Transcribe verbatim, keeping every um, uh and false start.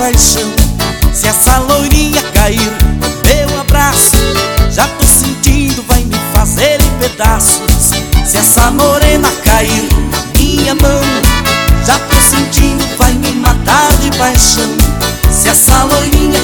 paixão. Se essa loirinha cair no meu abraço, já tô sentindo, vai me fazer em pedaços. Se essa morena cair na minha mão, já tô sentindo, vai me matar de paixão. Se essa loirinha